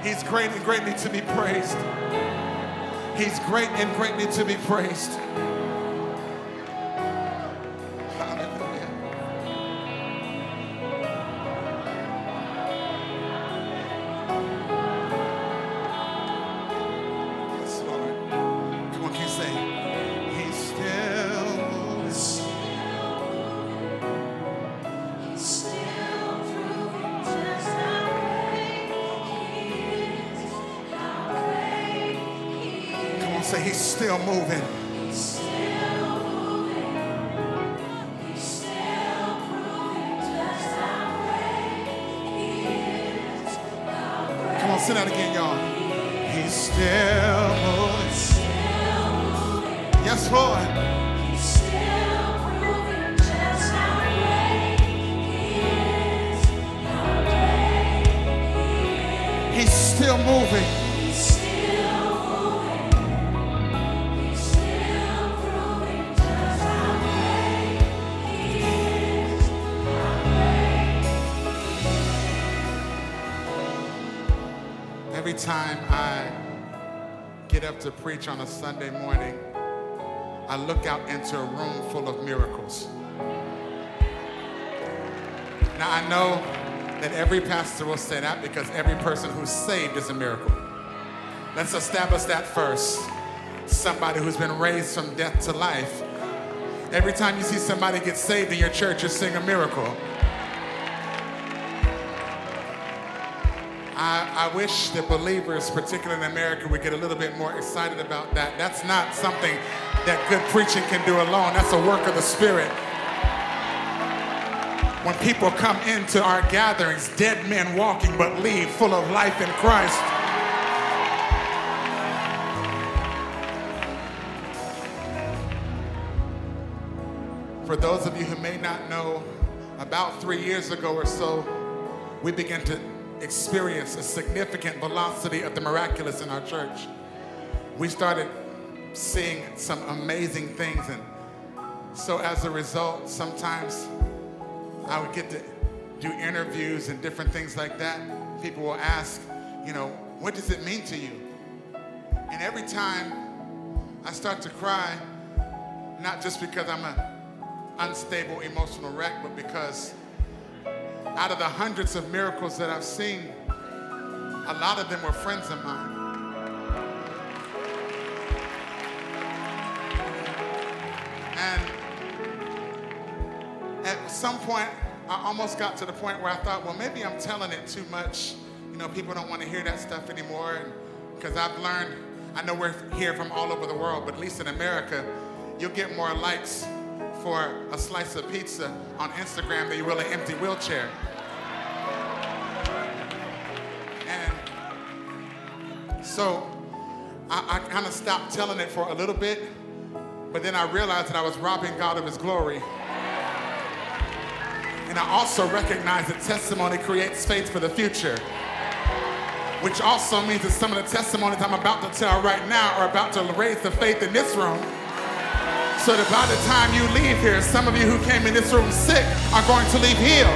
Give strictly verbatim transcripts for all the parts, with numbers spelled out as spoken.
He's great and greatly to be praised. He's great and greatly to be praised. Hallelujah. Yes, Lord. Come on, can you say, He's still moving. He's still proving just how great He is, how great He is. Come on, say, He's still moving. He's still moving. He's still proving just how great He is, how great. Come on, say that again, y'all. He's still moving. Still moving. Yes, Lord. He's still proving just how great He is, how great He is. He's still moving. He's still moving. He's still proving just how great He is, how great. Every time I get up to preach on a Sunday morning, I look out into a room full of miracles. Now I know that every pastor will say that because every person who's saved is a miracle. Let's establish that first. Somebody who's been raised from death to life. Every time you see somebody get saved in your church, you're seeing a miracle. I, I wish the believers, particularly in America, would get a little bit more excited about that. That's not something that good preaching can do alone. That's a work of the Spirit. When people come into our gatherings, dead men walking but leave full of life in Christ. For those of you who may not know, about three years ago or so, we began to experience a significant velocity of the miraculous in our church. We started seeing some amazing things, and so as a result, sometimes I would get to do interviews and different things like that. People will ask, you know, what does it mean to you? And every time I start to cry, not just because I'm an unstable emotional wreck, but because out of the hundreds of miracles that I've seen, a lot of them were friends of mine. And at some point, I almost got to the point where I thought, well, maybe I'm telling it too much. You know, people don't want to hear that stuff anymore. Because I've learned, I know we're here from all over the world, but at least in America, you'll get more likes for a slice of pizza on Instagram than you will an empty wheelchair. And so I, I kind of stopped telling it for a little bit, but then I realized that I was robbing God of His glory. And I also recognize that testimony creates faith for the future, which also means that some of the testimonies I'm about to tell right now are about to raise the faith in this room. So that by the time you leave here, some of you who came in this room sick are going to leave healed.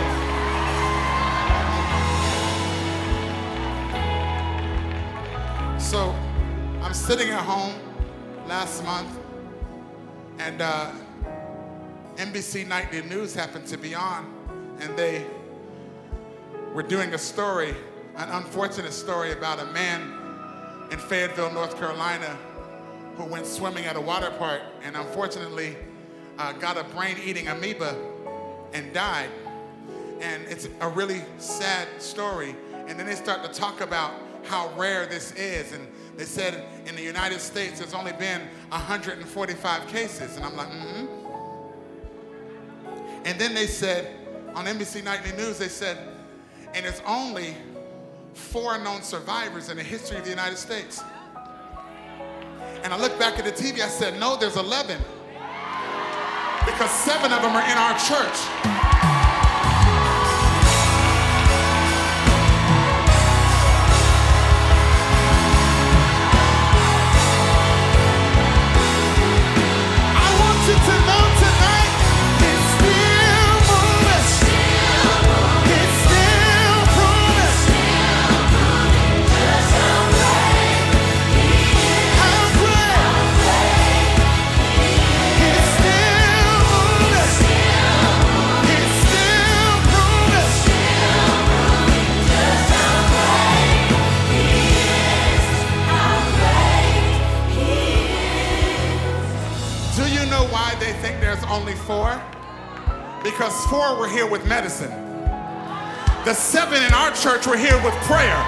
So I'm sitting at home last month, and uh, N B C Nightly News happened to be on, and they were doing a story, an unfortunate story about a man in Fayetteville, North Carolina, who went swimming at a water park and unfortunately uh, got a brain-eating amoeba and died. And it's a really sad story. And then they start to talk about how rare this is. And they said in the United States, there's only been one hundred forty-five cases. And I'm like, mm-hmm. And then they said, on N B C Nightly News, they said, and there's only four known survivors in the history of the United States. And I looked back at the T V, I said, no, there's eleven. Because seven of them are in our church. I want you to know tonight, it's still moving. It's still proving. because four were here with medicine. The seven in our church were here with prayer.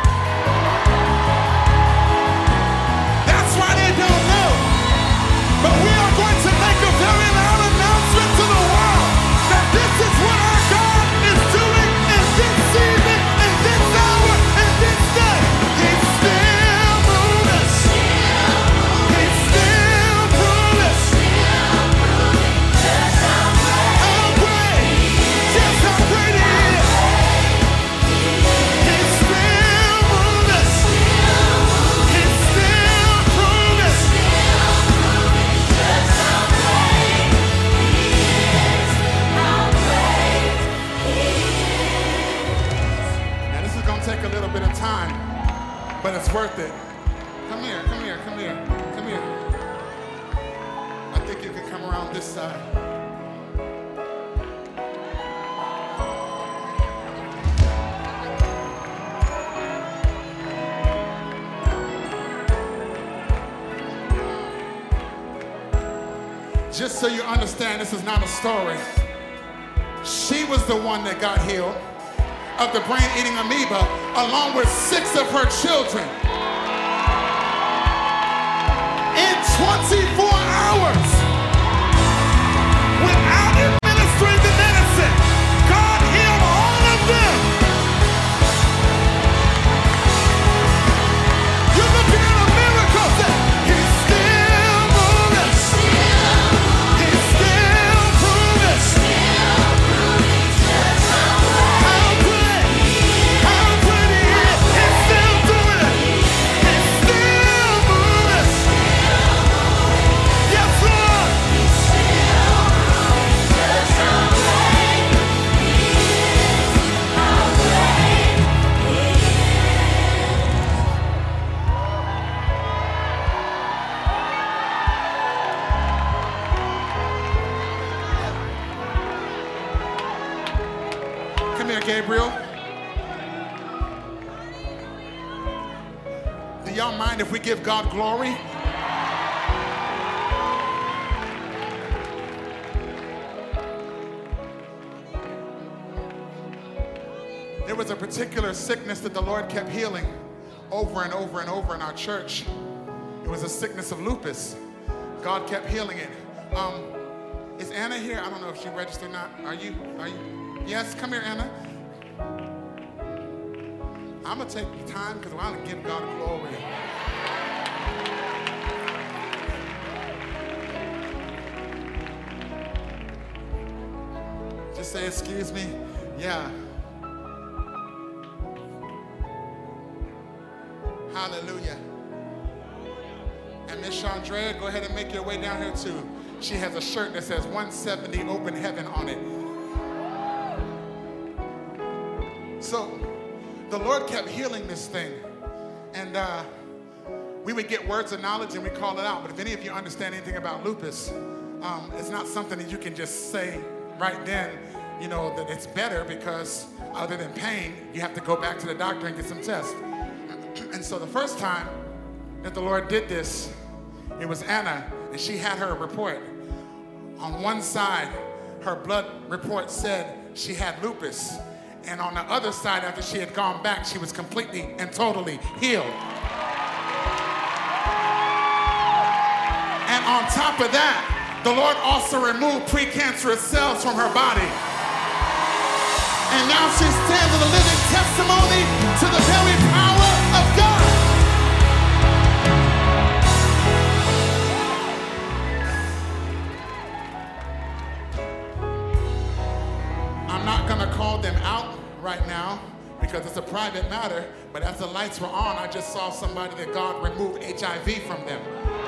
That's why they don't know. But we are going to make a very loud announcement to the world that this is what our God is doing in this season, in this hour, in this day. He's still moving. He's still moving. How great, just how great He is. He's still moving. He's still moving. Now this is gonna take a little bit of time, but it's worth it. Come here, come here, come here, come here. I think you can come around this side. Just so you understand, this is not a story. She was the one that got healed of the brain-eating amoeba, along with six of her children. In twenty-four hours, without administering the medicine, God healed all of them. You're looking at a miracle. Say, He's still moving. He's still moving. How great, how great He is. He's still doing it. He's still moving. Yes, Lord. Come here, Gabriel. Do y'all mind if we give God glory? There was a particular sickness that the Lord kept healing over and over and over in our church. It was a sickness of lupus. God kept healing it. Um, is Anna here? I don't know if she registered or not. Are you? Are you? Yes, come here, Anna. I'm gonna take the time because I want to give God glory. Just say, excuse me. Yeah. Hallelujah. And Miss Chandrea, go ahead and make your way down here too. She has a shirt that says one seventy Open Heaven on it. So the Lord kept healing this thing. And uh, we would get words of knowledge and we call it out. But if any of you understand anything about lupus, um, it's not something that you can just say right then, you know, that it's better, because other than pain, you have to go back to the doctor and get some tests. And so the first time that the Lord did this, it was Anna, and she had her report. On one side, her blood report said she had lupus. And on the other side, after she had gone back, she was completely and totally healed. And on top of that, the Lord also removed precancerous cells from her body. And now she stands as a living testimony to the very power of God. I'm not going to call them out right now because it's a private matter, but as the lights were on, I just saw somebody that God removed H I V from them.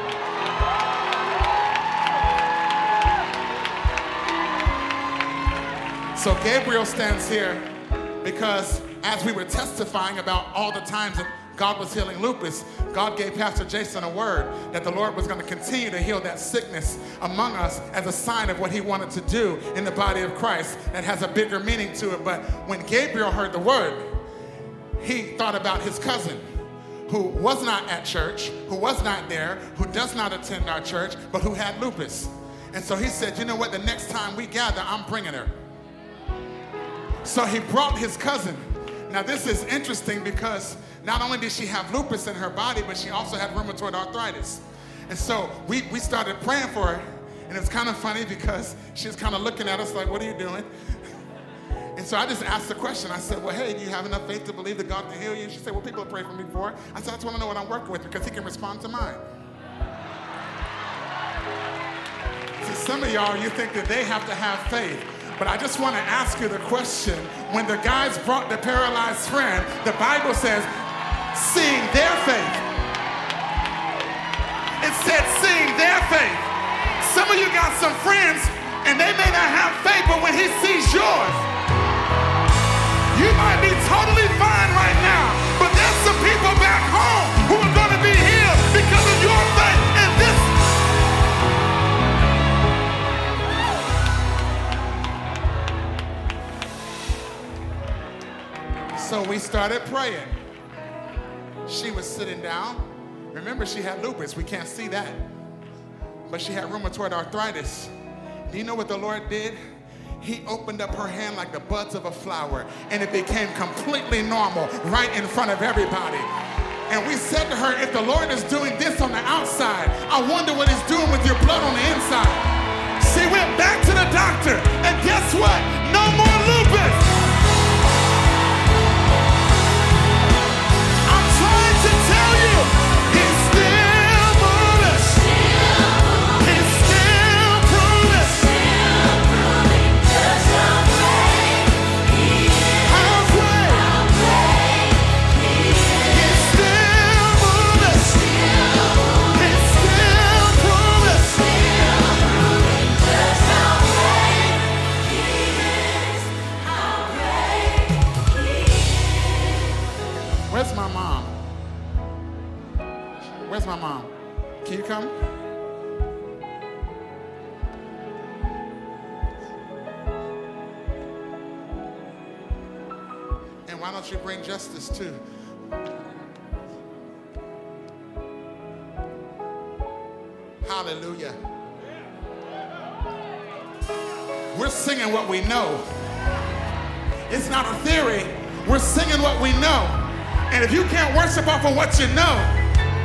So Gabriel stands here because as we were testifying about all the times that God was healing lupus, God gave Pastor Jason a word that the Lord was going to continue to heal that sickness among us as a sign of what he wanted to do in the body of Christ that has a bigger meaning to it. But when Gabriel heard the word, he thought about his cousin who was not at church, who was not there, who does not attend our church, but who had lupus. And so he said, you know what, the next time we gather, I'm bringing her. So he brought his cousin. Now this is interesting because not only did she have lupus in her body, but she also had rheumatoid arthritis. And so we, we started praying for her. And it was kind of funny because she was kind of looking at us like, what are you doing? And so I just asked the question. I said, well, hey, do you have enough faith to believe that God can heal you? And she said, well, people have prayed for me before. I said, I just want to know what I'm working with because he can respond to mine. See, some of y'all, you think that they have to have faith. But I just want to ask you the question. When the guys brought the paralyzed friend, the Bible says, seeing their faith. It said, seeing their faith. Some of you got some friends, and they may not have faith, but when he sees yours, you might be totally fine right now, but there's some people back home who are going to be healed because of your faith in this. So we started praying. She was sitting down. Remember, she had lupus. We can't see that. But she had rheumatoid arthritis. Do you know what the Lord did? He opened up her hand like the buds of a flower, and it became completely normal right in front of everybody. And we said to her, if the Lord is doing this on the outside, I wonder what he's doing with your blood on the inside. She went back to the doctor, and guess what? No more lupus. I'm trying to tell you, he's still moving. He's still proving. Just how great he is. How great. He's still moving. He's still proving. Just how great he is. How great he is. Where's my mom? Where's my mom? Can you come? And why don't you bring Justice too? Hallelujah. We're singing what we know. It's not a theory. We're singing what we know. And if you can't worship off of what you know,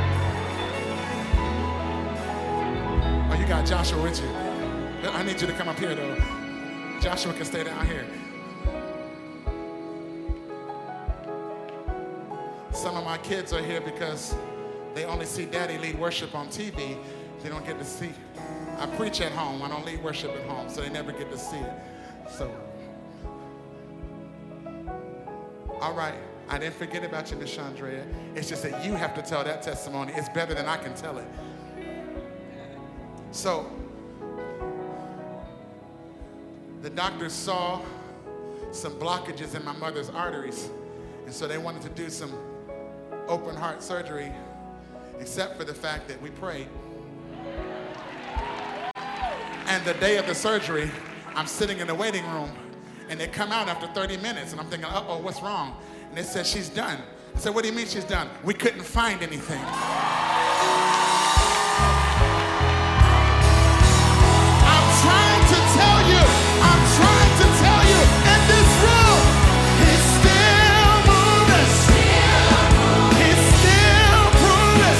oh, you got Joshua with you. I need you to come up here though. Joshua can stay down here. Some of my kids are here because they only see Daddy lead worship on T V. They don't get to see. I preach at home. I don't lead worship at home, so they never get to see it. So, all right. I didn't forget about you, Miss Chandrea. It's just that you have to tell that testimony. It's better than I can tell it. So, the doctors saw some blockages in my mother's arteries, and so they wanted to do some open heart surgery, except for the fact that we prayed. And the day of the surgery, I'm sitting in the waiting room, and they come out after thirty minutes, and I'm thinking, uh-oh, what's wrong? And they said, she's done. I said, what do you mean she's done? We couldn't find anything. I'm trying to tell you, I'm trying to tell you, in this room, he's still moving. He's still proving.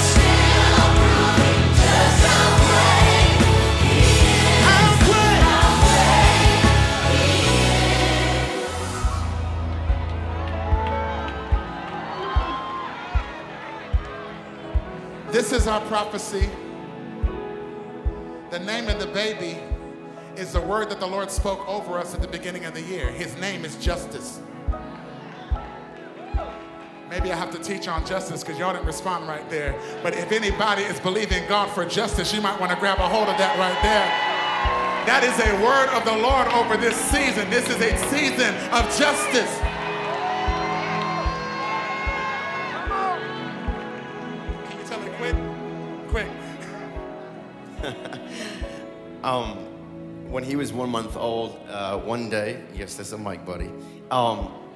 Just how great he is. How great. How great he is. This is our prophecy. The name of the baby is the word that the Lord spoke over us at the beginning of the year. His name is Justice. Maybe I have to teach on justice because y'all didn't respond right there. But if anybody is believing God for justice, you might want to grab a hold of that right there. That is a word of the Lord over this season. This is a season of justice. Can you tell it quick? Quick. um, when he was one month old, uh, one day, yes, there's a mic, buddy. Um,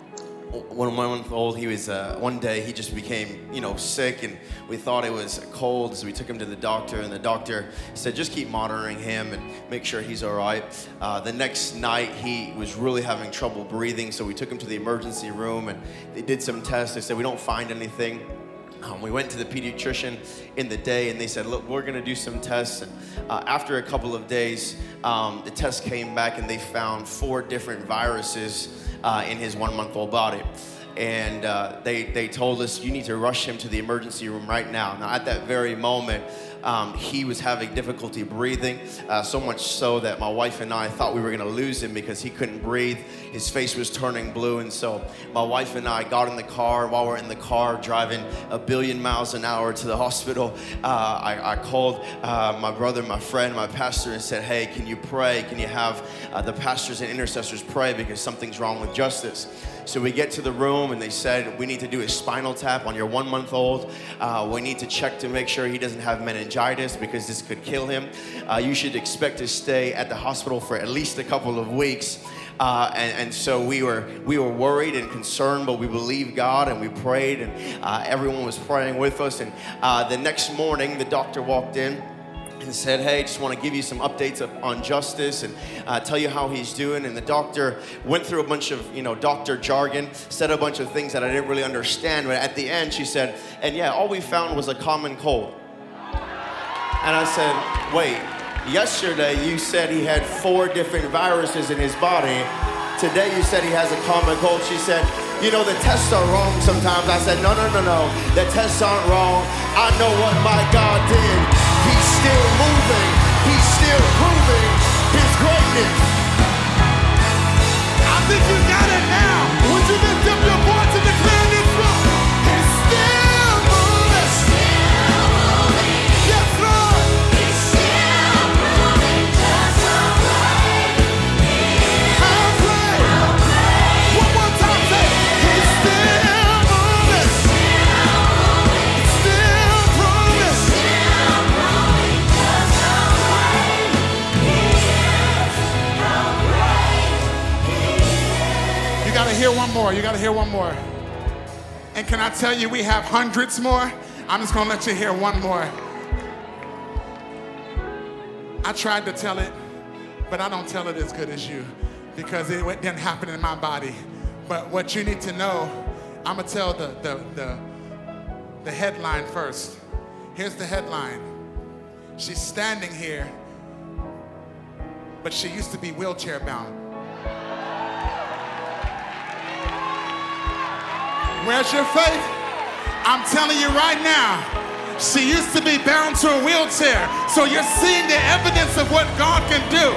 one month old, he was, uh, one day he just became, you know, sick, and we thought it was a cold, so we took him to the doctor, and the doctor said, just keep monitoring him and make sure he's all right. Uh, the next night, he was really having trouble breathing, so we took him to the emergency room, and they did some tests. They said, we don't find anything. Um, we went to the pediatrician in the day, and they said, look, we're gonna do some tests. And uh, after a couple of days, um, the test came back, and they found four different viruses uh, in his one-month-old body. And uh, they, they told us, you need to rush him to the emergency room right now. Now, at that very moment, um, he was having difficulty breathing, uh, so much so that my wife and I thought we were gonna lose him because he couldn't breathe. His face was turning blue, and so my wife and I got in the car. While we're in the car driving a billion miles an hour to the hospital, uh, I, I called uh, my brother, my friend, my pastor, and said, hey, can you pray? Can you have uh, the pastors and intercessors pray because something's wrong with Justice? So we get to the room, and they said, we need to do a spinal tap on your one-month-old. Uh, we need to check to make sure he doesn't have meningitis because this could kill him. Uh, you should expect to stay at the hospital for at least a couple of weeks. Uh, and, and so we were we were worried and concerned, but we believed God, and we prayed, and uh, everyone was praying with us. And uh, the next morning, the doctor walked in and said, hey, just want to give you some updates on Justice and uh, tell you how he's doing. And the doctor went through a bunch of, you know, doctor jargon, said a bunch of things that I didn't really understand. But at the end, she said, and yeah, all we found was a common cold. And I said, wait, yesterday you said he had four different viruses in his body. Today you said he has a common cold. She said, you know, the tests are wrong sometimes. I said, no, no, no, no, the tests aren't wrong. I know what my God did. He's still moving. He's still proving his greatness. I think you got it now. Would you lift up your voice and declare this one? He's still moving. Still moving. Yes, Lord. He's still moving just alright. How great. How great One more time, say, he's still moving. still moving. Still proving. Still moving just alright. He is. How great He is. You gotta hear one more. You gotta hear one more. And can I tell you, we have hundreds more? I'm just gonna let you hear one more. I tried to tell it, but I don't tell it as good as you because it didn't happen in my body. But what you need to know, I'm gonna tell the, the, the, the headline first. Here's the headline. She's standing here, but she used to be wheelchair bound. Where's your faith? I'm telling you right now, she used to be bound to a wheelchair. So you're seeing the evidence of what God can do.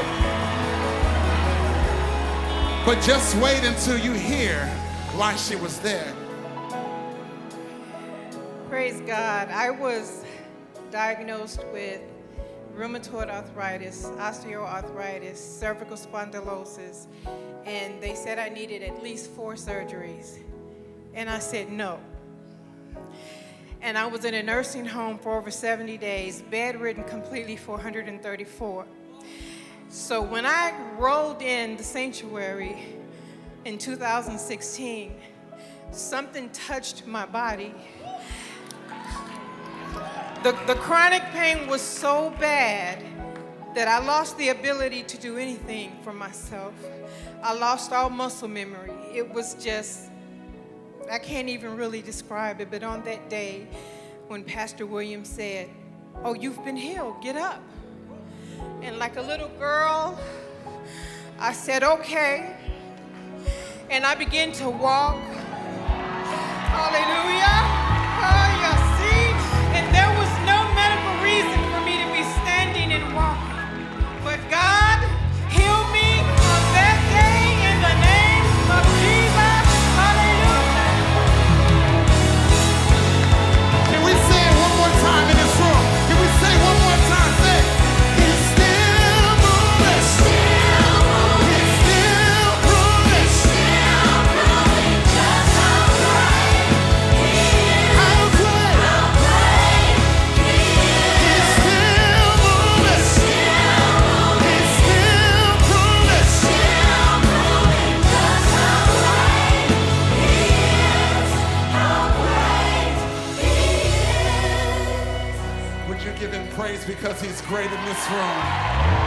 But just wait until you hear why she was there. Praise God. I was diagnosed with rheumatoid arthritis, osteoarthritis, cervical spondylosis, and they said I needed at least four surgeries. And I said no. And I was in a nursing home for over seventy days, bedridden completely for one hundred thirty-four. So when I rolled in the sanctuary in two thousand sixteen, something touched my body. The, the chronic pain was so bad that I lost the ability to do anything for myself. I lost all muscle memory. It was just, I can't even really describe it, but on that day when Pastor Williams said, oh, you've been healed, get up. And like a little girl, I said, okay. And I began to walk. Hallelujah. Oh, you see? And there was no medical reason for me to be standing and walking. But God healed me on that day in the name of Jesus. Hallelujah. Can we say it one more time in this room? Can we say one more time? Say, he's still moving. Still moving. He's still proving. Still moving just alright. He He's great in this room.